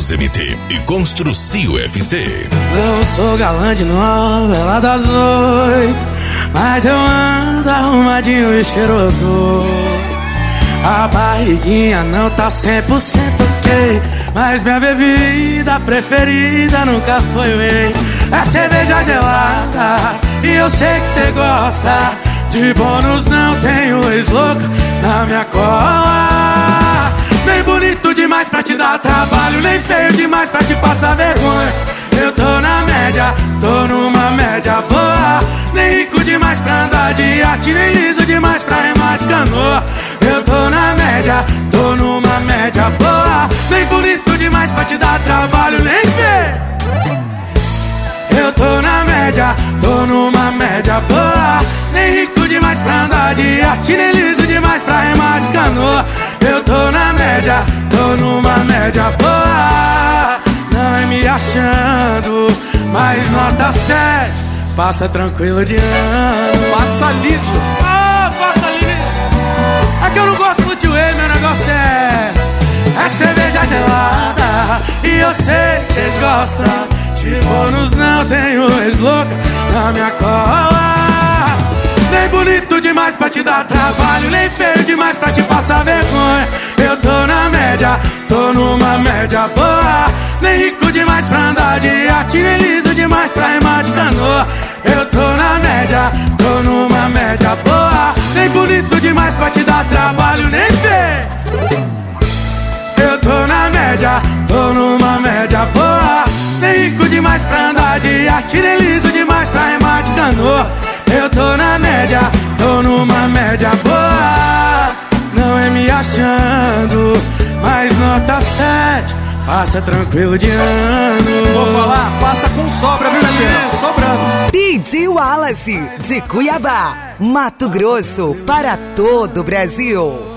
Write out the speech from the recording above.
Móveis MT e Construcio FC. Não sou galã de novela das 8, mas eu ando arrumadinho e cheiroso. A barriguinha não tá 100% ok, mas minha bebida preferida nunca foi whey. É cerveja gelada e eu sei que cê gosta. De bônus não tenho ex-louca na minha cola. Nem bonito demais pra te dar trabalho, nem feio demais pra te passar vergonha. Eu tô na média, tô numa média boa. Nem rico demais pra andar de iate, nem liso demais pra remar de canoa. Eu tô na média, tô numa média boa. Nem bonito demais pra te dar trabalho, nem feio. Eu tô na média, tô numa média boa. Nem rico demais pra andar de iate, nem liso demais pra remar de canoa. Eu tô na média, tô numa média boa. Não é me achando, mas nota 7. Passa tranquilo de ano. Passa liso. Passa liso. É que eu não gosto do tio Whey, meu negócio é cerveja gelada. E eu sei que cês gostam. De bônus não tenho ex-louca na minha cola. Nem bonito demais pra te dar trabalho, nem feio demais pra te passar vergonha. Eu tô na média, tô numa média boa. Nem rico demais pra andar de iate, nem liso demais pra remar de canoa. Eu tô na média, tô numa média boa. Nem bonito demais pra te dar trabalho, nem feio. Eu tô na média, tô numa média boa. Nem rico demais pra andar de iate, nem liso demais pra remar de canoa. Eu tô na média, tô numa média boa. Não é me achando, mas nota 7. Passa tranquilo de ano. Vou falar, passa com sobra, viu, Juliano? Sobrando. DJ Wallace, de Cuiabá, Mato Grosso, para todo o Brasil.